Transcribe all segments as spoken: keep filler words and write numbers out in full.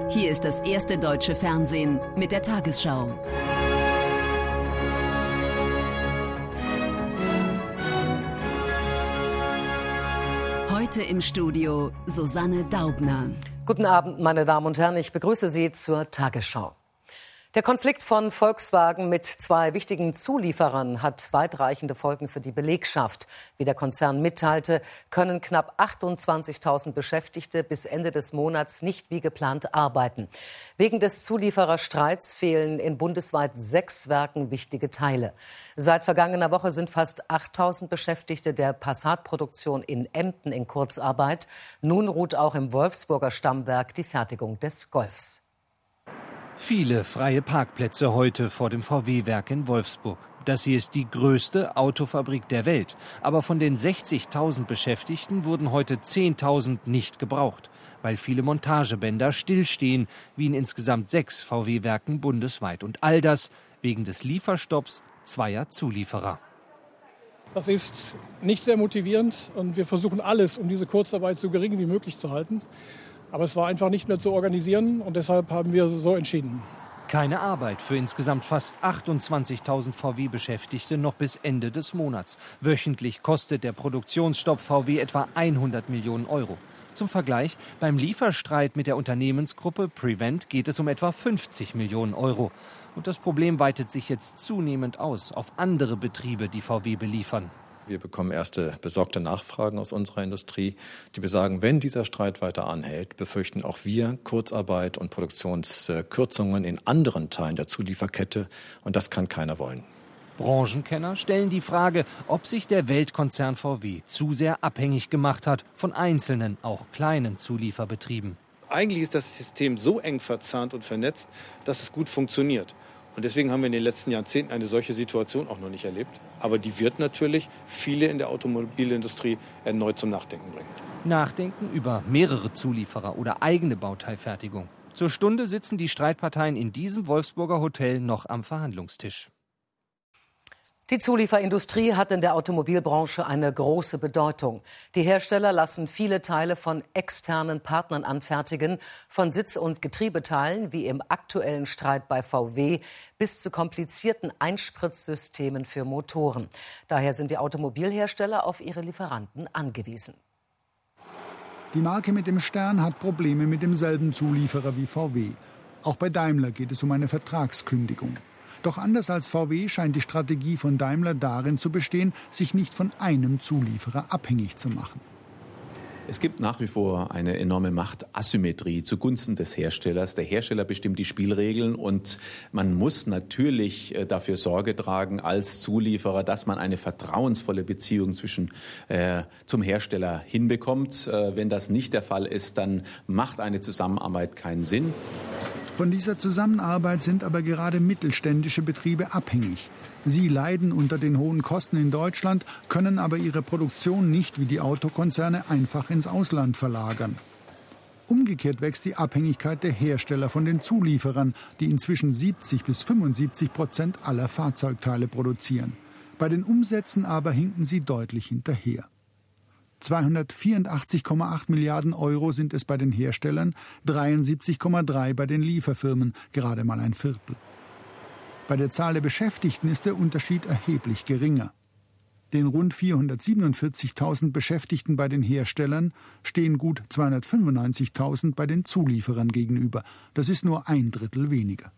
Hier ist das erste deutsche Fernsehen mit der Tagesschau. Heute im Studio Susanne Daubner. Guten Abend, meine Damen und Herren. Ich begrüße Sie zur Tagesschau. Der Konflikt von Volkswagen mit zwei wichtigen Zulieferern hat weitreichende Folgen für die Belegschaft. Wie der Konzern mitteilte, können knapp achtundzwanzigtausend Beschäftigte bis Ende des Monats nicht wie geplant arbeiten. Wegen des Zuliefererstreits fehlen in bundesweit sechs Werken wichtige Teile. Seit vergangener Woche sind fast achttausend Beschäftigte der Passat-Produktion in Emden in Kurzarbeit. Nun ruht auch im Wolfsburger Stammwerk die Fertigung des Golfs. Viele freie Parkplätze heute vor dem V W-Werk in Wolfsburg. Das hier ist die größte Autofabrik der Welt. Aber von den sechzigtausend Beschäftigten wurden heute zehntausend nicht gebraucht, weil viele Montagebänder stillstehen, wie in insgesamt sechs V W-Werken bundesweit. Und all das wegen des Lieferstopps zweier Zulieferer. Das ist nicht sehr motivierend und wir versuchen alles, um diese Kurzarbeit so gering wie möglich zu halten. Aber es war einfach nicht mehr zu organisieren und deshalb haben wir so entschieden. Keine Arbeit für insgesamt fast achtundzwanzigtausend V W-Beschäftigte noch bis Ende des Monats. Wöchentlich kostet der Produktionsstopp V W etwa hundert Millionen Euro. Zum Vergleich, beim Lieferstreit mit der Unternehmensgruppe Prevent geht es um etwa fünfzig Millionen Euro. Und das Problem weitet sich jetzt zunehmend aus auf andere Betriebe, die V W beliefern. Wir bekommen erste besorgte Nachfragen aus unserer Industrie, die besagen, wenn dieser Streit weiter anhält, befürchten auch wir Kurzarbeit und Produktionskürzungen in anderen Teilen der Zulieferkette. Und das kann keiner wollen. Branchenkenner stellen die Frage, ob sich der Weltkonzern V W zu sehr abhängig gemacht hat von einzelnen, auch kleinen Zulieferbetrieben. Eigentlich ist das System so eng verzahnt und vernetzt, dass es gut funktioniert. Und deswegen haben wir in den letzten Jahrzehnten eine solche Situation auch noch nicht erlebt. Aber die wird natürlich viele in der Automobilindustrie erneut zum Nachdenken bringen. Nachdenken über mehrere Zulieferer oder eigene Bauteilfertigung. Zur Stunde sitzen die Streitparteien in diesem Wolfsburger Hotel noch am Verhandlungstisch. Die Zulieferindustrie hat in der Automobilbranche eine große Bedeutung. Die Hersteller lassen viele Teile von externen Partnern anfertigen, von Sitz- und Getriebeteilen wie im aktuellen Streit bei V W bis zu komplizierten Einspritzsystemen für Motoren. Daher sind die Automobilhersteller auf ihre Lieferanten angewiesen. Die Marke mit dem Stern hat Probleme mit demselben Zulieferer wie V W. Auch bei Daimler geht es um eine Vertragskündigung. Doch anders als V W scheint die Strategie von Daimler darin zu bestehen, sich nicht von einem Zulieferer abhängig zu machen. Es gibt nach wie vor eine enorme Machtasymmetrie zugunsten des Herstellers. Der Hersteller bestimmt die Spielregeln und man muss natürlich dafür Sorge tragen als Zulieferer, dass man eine vertrauensvolle Beziehung zwischen äh, zum Hersteller hinbekommt. Äh, wenn das nicht der Fall ist, dann macht eine Zusammenarbeit keinen Sinn. Von dieser Zusammenarbeit sind aber gerade mittelständische Betriebe abhängig. Sie leiden unter den hohen Kosten in Deutschland, können aber ihre Produktion nicht wie die Autokonzerne einfach ins Ausland verlagern. Umgekehrt wächst die Abhängigkeit der Hersteller von den Zulieferern, die inzwischen siebzig bis fünfundsiebzig Prozent aller Fahrzeugteile produzieren. Bei den Umsätzen aber hinken sie deutlich hinterher. zweihundertvierundachtzig Komma acht Milliarden Euro sind es bei den Herstellern, dreiundsiebzig Komma drei bei den Lieferfirmen, gerade mal ein Viertel. Bei der Zahl der Beschäftigten ist der Unterschied erheblich geringer. Den rund vierhundertsiebenundvierzigtausend Beschäftigten bei den Herstellern stehen gut zweihundertfünfundneunzigtausend bei den Zulieferern gegenüber. Das ist nur ein Drittel weniger.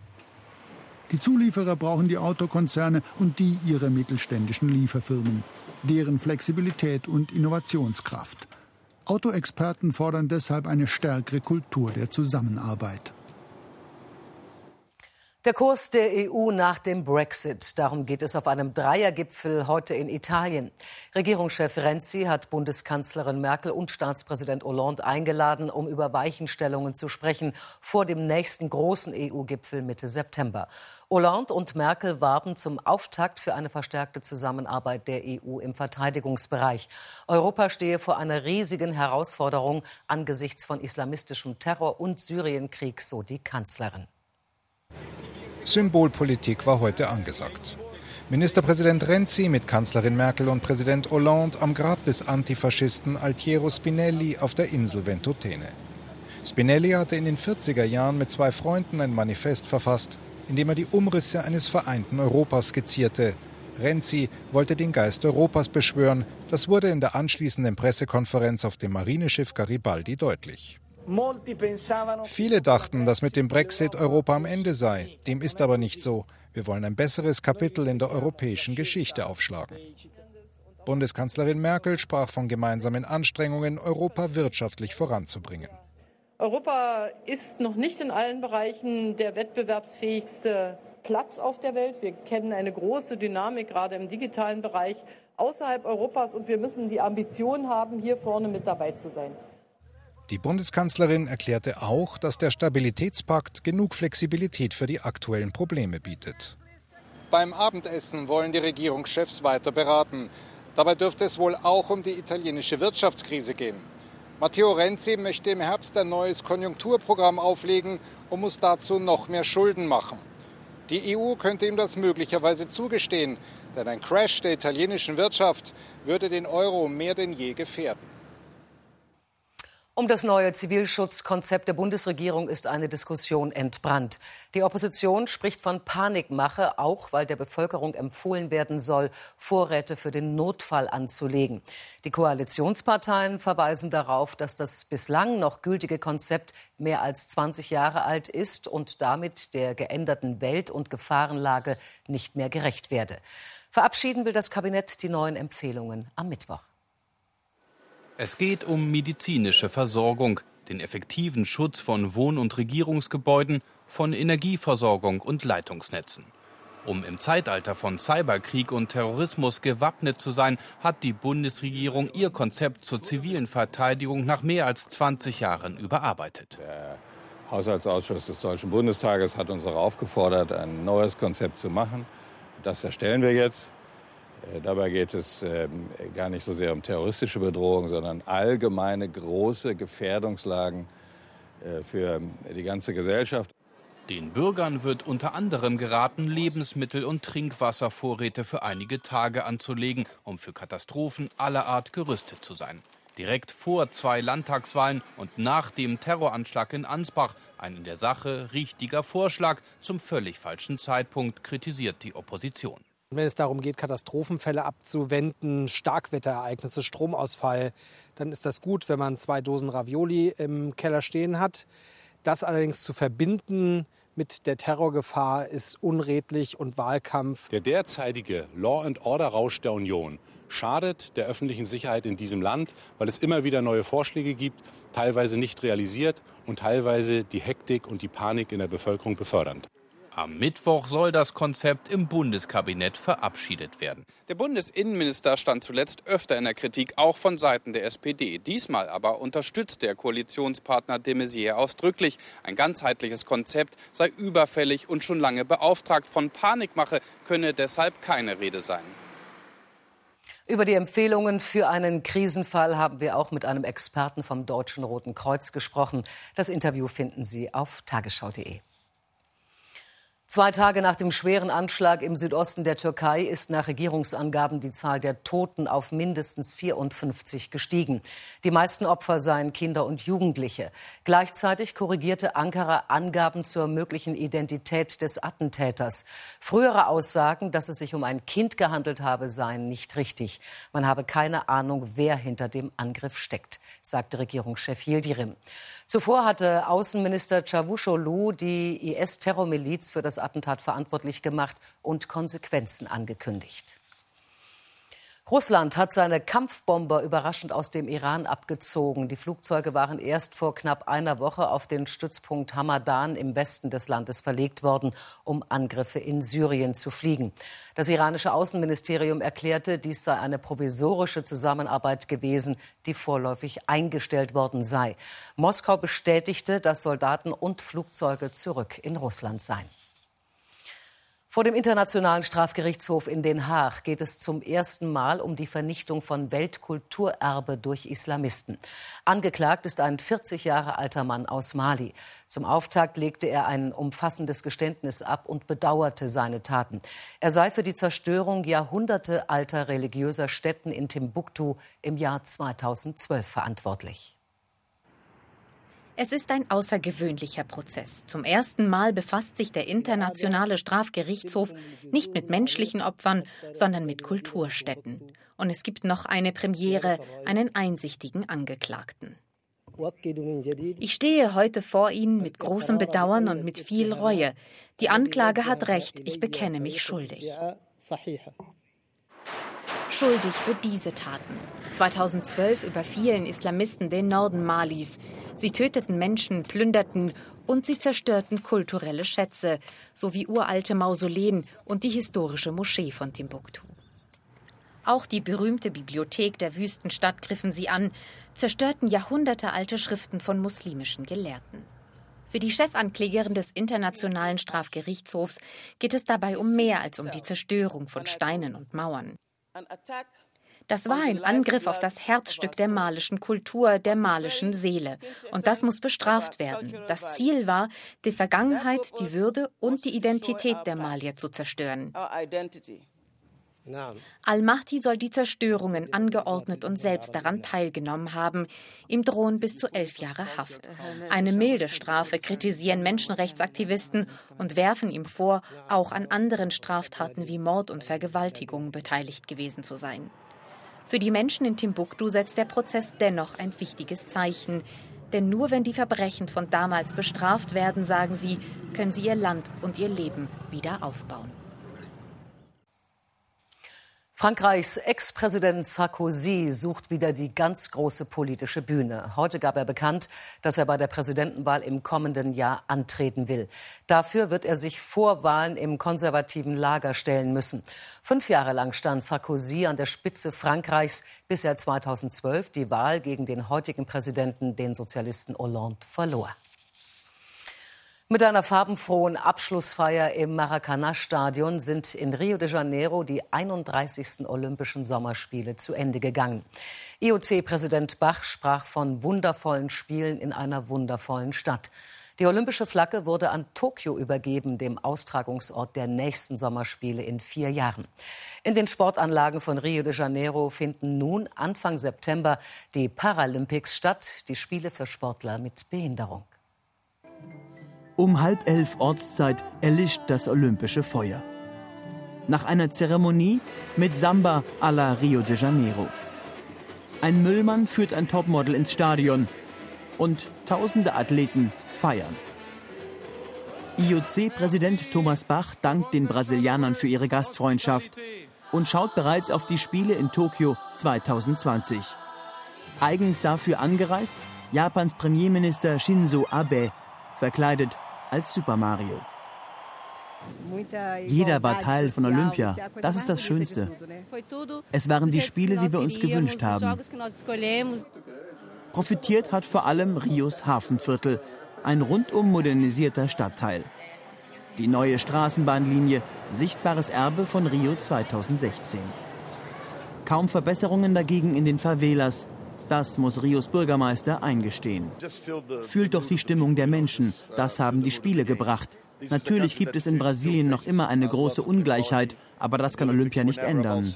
Die Zulieferer brauchen die Autokonzerne und die ihrer mittelständischen Lieferfirmen, deren Flexibilität und Innovationskraft. Autoexperten fordern deshalb eine stärkere Kultur der Zusammenarbeit. Der Kurs der E U nach dem Brexit. Darum geht es auf einem Dreiergipfel heute in Italien. Regierungschef Renzi hat Bundeskanzlerin Merkel und Staatspräsident Hollande eingeladen, um über Weichenstellungen zu sprechen vor dem nächsten großen E U-Gipfel Mitte September. Hollande und Merkel warben zum Auftakt für eine verstärkte Zusammenarbeit der E U im Verteidigungsbereich. Europa stehe vor einer riesigen Herausforderung angesichts von islamistischem Terror und Syrienkrieg, so die Kanzlerin. Symbolpolitik war heute angesagt. Ministerpräsident Renzi mit Kanzlerin Merkel und Präsident Hollande am Grab des Antifaschisten Altiero Spinelli auf der Insel Ventotene. Spinelli hatte in den vierziger Jahren mit zwei Freunden ein Manifest verfasst, in dem er die Umrisse eines vereinten Europas skizzierte. Renzi wollte den Geist Europas beschwören. Das wurde in der anschließenden Pressekonferenz auf dem Marineschiff Garibaldi deutlich. Viele dachten, dass mit dem Brexit Europa am Ende sei. Dem ist aber nicht so. Wir wollen ein besseres Kapitel in der europäischen Geschichte aufschlagen. Bundeskanzlerin Merkel sprach von gemeinsamen Anstrengungen, Europa wirtschaftlich voranzubringen. Europa ist noch nicht in allen Bereichen der wettbewerbsfähigste Platz auf der Welt. Wir kennen eine große Dynamik, gerade im digitalen Bereich, außerhalb Europas. Und wir müssen die Ambition haben, hier vorne mit dabei zu sein. Die Bundeskanzlerin erklärte auch, dass der Stabilitätspakt genug Flexibilität für die aktuellen Probleme bietet. Beim Abendessen wollen die Regierungschefs weiter beraten. Dabei dürfte es wohl auch um die italienische Wirtschaftskrise gehen. Matteo Renzi möchte im Herbst ein neues Konjunkturprogramm auflegen und muss dazu noch mehr Schulden machen. Die E U könnte ihm das möglicherweise zugestehen, denn ein Crash der italienischen Wirtschaft würde den Euro mehr denn je gefährden. Um das neue Zivilschutzkonzept der Bundesregierung ist eine Diskussion entbrannt. Die Opposition spricht von Panikmache, auch weil der Bevölkerung empfohlen werden soll, Vorräte für den Notfall anzulegen. Die Koalitionsparteien verweisen darauf, dass das bislang noch gültige Konzept mehr als zwanzig Jahre alt ist und damit der geänderten Welt- und Gefahrenlage nicht mehr gerecht werde. Verabschieden will das Kabinett die neuen Empfehlungen am Mittwoch. Es geht um medizinische Versorgung, den effektiven Schutz von Wohn- und Regierungsgebäuden, von Energieversorgung und Leitungsnetzen. Um im Zeitalter von Cyberkrieg und Terrorismus gewappnet zu sein, hat die Bundesregierung ihr Konzept zur zivilen Verteidigung nach mehr als zwanzig Jahren überarbeitet. Der Haushaltsausschuss des Deutschen Bundestages hat uns auch aufgefordert, ein neues Konzept zu machen. Das erstellen wir jetzt. Dabei geht es ähm, gar nicht so sehr um terroristische Bedrohung, sondern allgemeine große Gefährdungslagen äh, für die ganze Gesellschaft. Den Bürgern wird unter anderem geraten, Lebensmittel- und Trinkwasservorräte für einige Tage anzulegen, um für Katastrophen aller Art gerüstet zu sein. Direkt vor zwei Landtagswahlen und nach dem Terroranschlag in Ansbach. Ein in der Sache richtiger Vorschlag, zum völlig falschen Zeitpunkt, kritisiert die Opposition. Wenn es darum geht, Katastrophenfälle abzuwenden, Starkwetterereignisse, Stromausfall, dann ist das gut, wenn man zwei Dosen Ravioli im Keller stehen hat. Das allerdings zu verbinden mit der Terrorgefahr ist unredlich und Wahlkampf. Der derzeitige Law-and-Order-Rausch der Union schadet der öffentlichen Sicherheit in diesem Land, weil es immer wieder neue Vorschläge gibt, teilweise nicht realisiert und teilweise die Hektik und die Panik in der Bevölkerung befördern. Am Mittwoch soll das Konzept im Bundeskabinett verabschiedet werden. Der Bundesinnenminister stand zuletzt öfter in der Kritik, auch von Seiten der S P D. Diesmal aber unterstützt der Koalitionspartner de Maizière ausdrücklich. Ein ganzheitliches Konzept sei überfällig und schon lange beauftragt. Von Panikmache könne deshalb keine Rede sein. Über die Empfehlungen für einen Krisenfall haben wir auch mit einem Experten vom Deutschen Roten Kreuz gesprochen. Das Interview finden Sie auf tagesschau punkt de. Zwei Tage nach dem schweren Anschlag im Südosten der Türkei ist nach Regierungsangaben die Zahl der Toten auf mindestens vierundfünfzig gestiegen. Die meisten Opfer seien Kinder und Jugendliche. Gleichzeitig korrigierte Ankara Angaben zur möglichen Identität des Attentäters. Frühere Aussagen, dass es sich um ein Kind gehandelt habe, seien nicht richtig. Man habe keine Ahnung, wer hinter dem Angriff steckt, sagte Regierungschef Yildirim. Zuvor hatte Außenminister Çavuşoğlu die I S-Terrormiliz für das Attentat verantwortlich gemacht und Konsequenzen angekündigt. Russland hat seine Kampfbomber überraschend aus dem Iran abgezogen. Die Flugzeuge waren erst vor knapp einer Woche auf den Stützpunkt Hamadan im Westen des Landes verlegt worden, um Angriffe in Syrien zu fliegen. Das iranische Außenministerium erklärte, dies sei eine provisorische Zusammenarbeit gewesen, die vorläufig eingestellt worden sei. Moskau bestätigte, dass Soldaten und Flugzeuge zurück in Russland seien. Vor dem Internationalen Strafgerichtshof in Den Haag geht es zum ersten Mal um die Vernichtung von Weltkulturerbe durch Islamisten. Angeklagt ist ein vierzig Jahre alter Mann aus Mali. Zum Auftakt legte er ein umfassendes Geständnis ab und bedauerte seine Taten. Er sei für die Zerstörung jahrhundertealter religiöser Stätten in Timbuktu im Jahr zweitausendzwölf verantwortlich. Es ist ein außergewöhnlicher Prozess. Zum ersten Mal befasst sich der Internationale Strafgerichtshof nicht mit menschlichen Opfern, sondern mit Kulturstätten. Und es gibt noch eine Premiere, einen einsichtigen Angeklagten. Ich stehe heute vor Ihnen mit großem Bedauern und mit viel Reue. Die Anklage hat recht, ich bekenne mich schuldig. Schuldig für diese Taten. zweitausendzwölf überfielen Islamisten den Norden Malis. Sie töteten Menschen, plünderten und sie zerstörten kulturelle Schätze, sowie uralte Mausoleen und die historische Moschee von Timbuktu. Auch die berühmte Bibliothek der Wüstenstadt griffen sie an, zerstörten jahrhundertealte Schriften von muslimischen Gelehrten. Für die Chefanklägerin des Internationalen Strafgerichtshofs geht es dabei um mehr als um die Zerstörung von Steinen und Mauern. Das war ein Angriff auf das Herzstück der malischen Kultur, der malischen Seele. Und das muss bestraft werden. Das Ziel war, die Vergangenheit, die Würde und die Identität der Malier zu zerstören. Al-Mahdi soll die Zerstörungen angeordnet und selbst daran teilgenommen haben. Ihm drohen bis zu elf Jahre Haft. Eine milde Strafe kritisieren Menschenrechtsaktivisten und werfen ihm vor, auch an anderen Straftaten wie Mord und Vergewaltigung beteiligt gewesen zu sein. Für die Menschen in Timbuktu setzt der Prozess dennoch ein wichtiges Zeichen. Denn nur wenn die Verbrechen von damals bestraft werden, sagen sie, können sie ihr Land und ihr Leben wieder aufbauen. Frankreichs Ex-Präsident Sarkozy sucht wieder die ganz große politische Bühne. Heute gab er bekannt, dass er bei der Präsidentenwahl im kommenden Jahr antreten will. Dafür wird er sich vor Wahlen im konservativen Lager stellen müssen. Fünf Jahre lang stand Sarkozy an der Spitze Frankreichs, bis er zweitausendzwölf die Wahl gegen den heutigen Präsidenten, den Sozialisten Hollande, verlor. Mit einer farbenfrohen Abschlussfeier im Maracanã-Stadion sind in Rio de Janeiro die einunddreißigsten Olympischen Sommerspiele zu Ende gegangen. I O C-Präsident Bach sprach von wundervollen Spielen in einer wundervollen Stadt. Die olympische Flagge wurde an Tokio übergeben, dem Austragungsort der nächsten Sommerspiele in vier Jahren. In den Sportanlagen von Rio de Janeiro finden nun Anfang September die Paralympics statt, die Spiele für Sportler mit Behinderung. Um halb elf Ortszeit erlischt das olympische Feuer. Nach einer Zeremonie mit Samba à la Rio de Janeiro. Ein Müllmann führt ein Topmodel ins Stadion und tausende Athleten feiern. I O C-Präsident Thomas Bach dankt den Brasilianern für ihre Gastfreundschaft und schaut bereits auf die Spiele in Tokio zweitausendzwanzig. Eigens dafür angereist Japans Premierminister Shinzo Abe, verkleidet als Super Mario. Jeder war Teil von Olympia. Das ist das Schönste. Es waren die Spiele, die wir uns gewünscht haben. Profitiert hat vor allem Rios Hafenviertel, ein rundum modernisierter Stadtteil. Die neue Straßenbahnlinie, sichtbares Erbe von Rio zweitausendsechzehn. Kaum Verbesserungen dagegen in den Favelas. Das muss Rios Bürgermeister eingestehen. Fühlt doch die Stimmung der Menschen. Das haben die Spiele gebracht. Natürlich gibt es in Brasilien noch immer eine große Ungleichheit, aber das kann Olympia nicht ändern.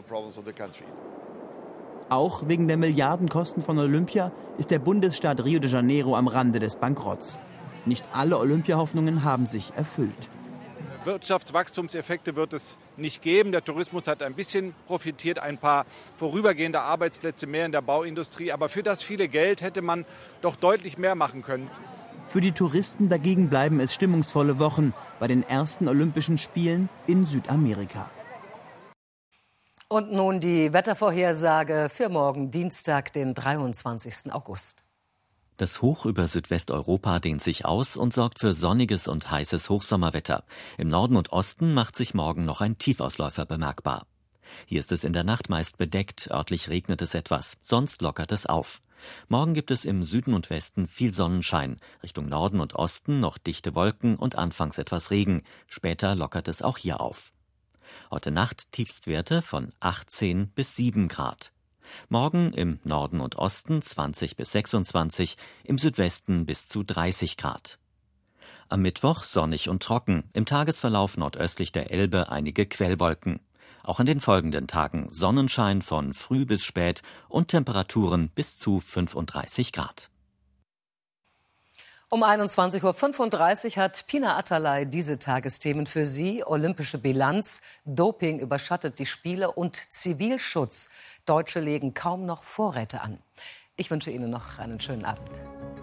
Auch wegen der Milliardenkosten von Olympia ist der Bundesstaat Rio de Janeiro am Rande des Bankrotts. Nicht alle Olympiahoffnungen haben sich erfüllt. Wirtschaftswachstumseffekte wird es nicht geben. Der Tourismus hat ein bisschen profitiert, ein paar vorübergehende Arbeitsplätze mehr in der Bauindustrie. Aber für das viele Geld hätte man doch deutlich mehr machen können. Für die Touristen dagegen bleiben es stimmungsvolle Wochen bei den ersten Olympischen Spielen in Südamerika. Und nun die Wettervorhersage für morgen Dienstag, den dreiundzwanzigsten August. Das Hoch über Südwesteuropa dehnt sich aus und sorgt für sonniges und heißes Hochsommerwetter. Im Norden und Osten macht sich morgen noch ein Tiefausläufer bemerkbar. Hier ist es in der Nacht meist bedeckt, örtlich regnet es etwas, sonst lockert es auf. Morgen gibt es im Süden und Westen viel Sonnenschein, Richtung Norden und Osten noch dichte Wolken und anfangs etwas Regen, später lockert es auch hier auf. Heute Nacht Tiefstwerte von achtzehn bis sieben Grad. Morgen im Norden und Osten zwanzig bis sechsundzwanzig, im Südwesten bis zu dreißig Grad. Am Mittwoch sonnig und trocken, im Tagesverlauf nordöstlich der Elbe einige Quellwolken. Auch an den folgenden Tagen Sonnenschein von früh bis spät und Temperaturen bis zu fünfunddreißig Grad. Um einundzwanzig Uhr fünfunddreißig hat Pina Atalay diese Tagesthemen für Sie. Olympische Bilanz, Doping überschattet die Spiele und Zivilschutz. Deutsche legen kaum noch Vorräte an. Ich wünsche Ihnen noch einen schönen Abend.